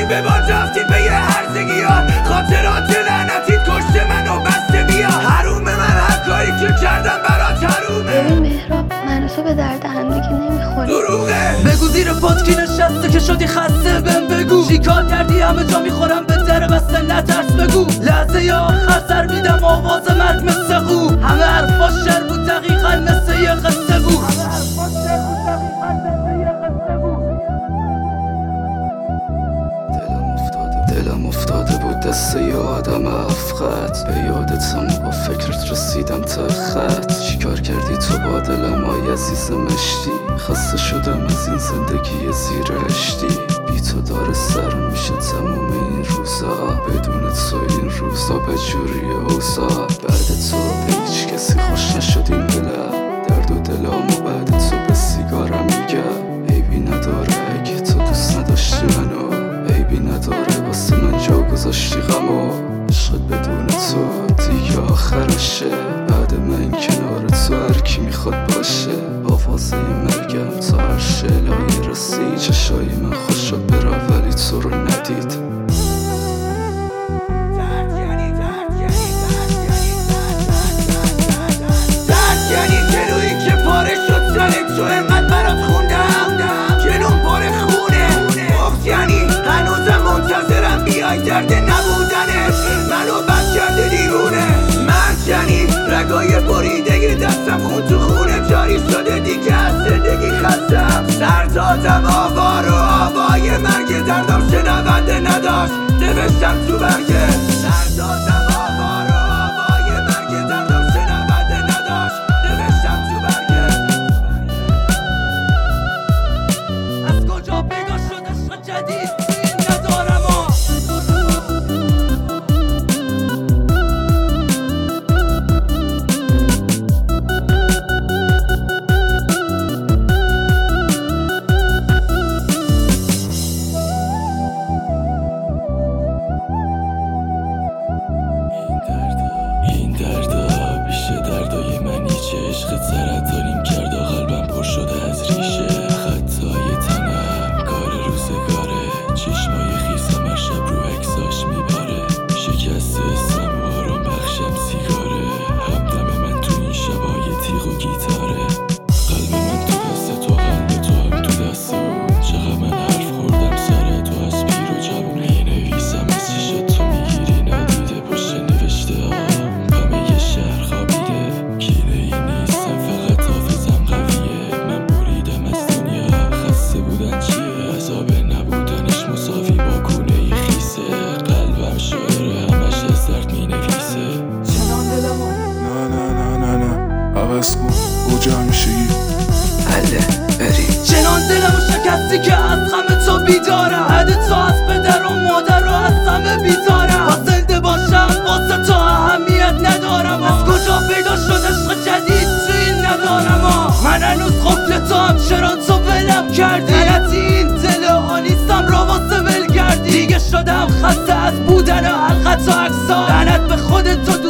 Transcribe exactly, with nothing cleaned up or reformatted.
به باد رفتید به یه هرزگی ها، خاطرات لعنتید کشته منو بسته بیا. حروم من هر کاری که کردم برات حرومه. ببین مهراب من و تو به درد همدیگه نمیخوریم. دروغه. بگو زیر پات کی نشسته که شدی خسته بهم بگو. چیکار کردی همه جا میخورم به در بسته نترس بگو. لحظه یا آخر سر میدم آواز مرگ مثل قو. همه حرفا شر بود دقیقا مثل یه قصه بود. همه حرفا شر بود دقیقا مثل یه قصه بود. دلم افتاده دلم افتاده بود دست یه آدم افخط. به یادتم با فکرت رسیدم تا خط. چیکار کردی تو با دلم آی عزیز مشتی؟ خسته شدم از این زندگی زیر اشتی. بی تو داره سر میشه تموم این روزا. بدون تو این روزا به جوری اوزا. بعد تو به هیچ کسی خوش نشد این دلم. درد و دلامو بعد تو به سیگارم میگم. عیبی نداره اگه تو دوست نداشتی منو. عیبی نداره واسه من جا گذاشتی غمو. عشقت بدون تو دیگه آخرشه. بعد من کنار تو هر کی میخواد باشه. آوازه مرگم تا عرش الهی رسید. چشای من خوش شد برا ولی تو رو ندید. تو انقدر برات خوندم جلوم پر خونه. اخت یعنی هنوزم منتظرم بیای درد نبودنش منو بد کرده دیوونه. من یعنی رگای بریده دستم خون تو خونه جاری شده دیگه از زندگی خستم. سر دادم آوار و آوای مرگ دردم شنونده نداشت نوشتم تو برگه. سر دادم آوار و آوای مرگ دردم شنونده نداشت نوشتم تو برگه. این دردا بیشه دردای منی چه عشقت سرت داریم کرد و قلبم پر شده از ریشه. خطای تنم کار روزگاره. چشمای خیسم هر شب رو عکساش میبره. شکسته اسم و آرام بخشم سیگاره. همدم من تو این شبای تیغ و گیتاره. قلب من تو دست تو قلب تو هم تو دست اون. چقدر من حرف خوردم سر تو از پیر و جوون. مینویسم از چشات تو میگیری ندیده پشت نوشته ها. چنان دلمو شکستی که از غم تو بیدارم. حد تو از پدر و مادر و از همه بیزارم. با زنده باشم واسه تو اهمیت ندارم. از کجا پیدا شد عشق جدید تو این ندارم. من هنوز قفل تو هم چرا تو ولم کردی؟ غلطی این دل ها نیستم را واسه ول کردی. دیگه شدم خسته از بودن حلقت و عکسا. لعنت به خودت تو